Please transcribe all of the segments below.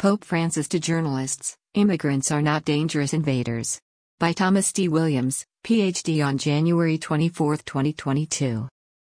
Pope Francis to journalists, immigrants are not dangerous invaders. By Thomas D. Williams, Ph.D. on January 24, 2022.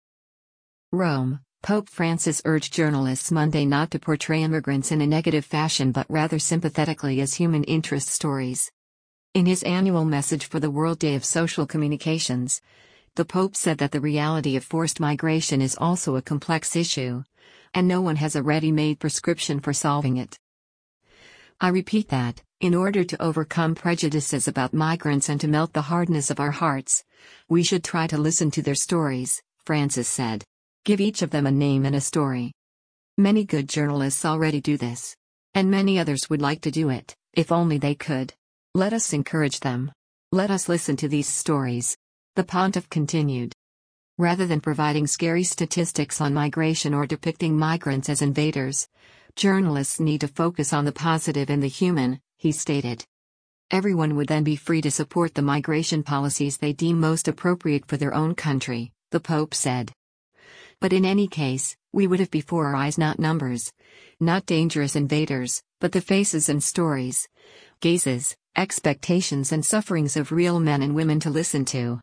Rome, Pope Francis urged journalists Monday not to portray immigrants in a negative fashion but rather sympathetically as human interest stories. In his annual message for the World Day of Social Communications, the Pope said that the reality of forced migration is also a complex issue, and no one has a ready-made prescription for solving it. I repeat that, in order to overcome prejudices about migrants and to melt the hardness of our hearts, we should try to listen to their stories, Francis said. Give each of them a name and a story. Many good journalists already do this. And many others would like to do it, if only they could. Let us encourage them. Let us listen to these stories. The pontiff continued. Rather than providing scary statistics on migration or depicting migrants as invaders, journalists need to focus on the positive and the human, he stated. Everyone would then be free to support the migration policies they deem most appropriate for their own country, the Pope said. But in any case, we would have before our eyes not numbers, not dangerous invaders, but the faces and stories, gazes, expectations and sufferings of real men and women to listen to.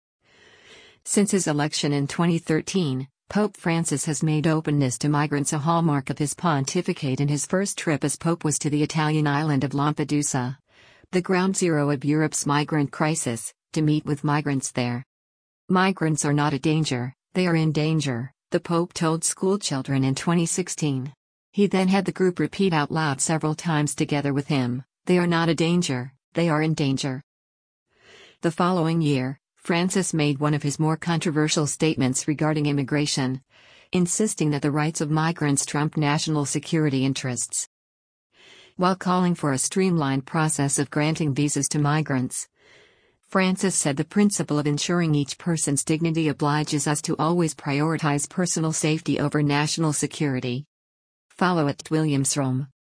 Since his election in 2013, Pope Francis has made openness to migrants a hallmark of his pontificate, and his first trip as Pope was to the Italian island of Lampedusa, the ground zero of Europe's migrant crisis, to meet with migrants there. Migrants are not a danger, they are in danger, the Pope told schoolchildren in 2016. He then had the group repeat out loud several times together with him, they are not a danger, they are in danger. The following year, Francis made one of his more controversial statements regarding immigration, insisting that the rights of migrants trump national security interests. While calling for a streamlined process of granting visas to migrants, Francis said the principle of ensuring each person's dignity obliges us to always prioritize personal safety over national security. Follow at Williams Rome.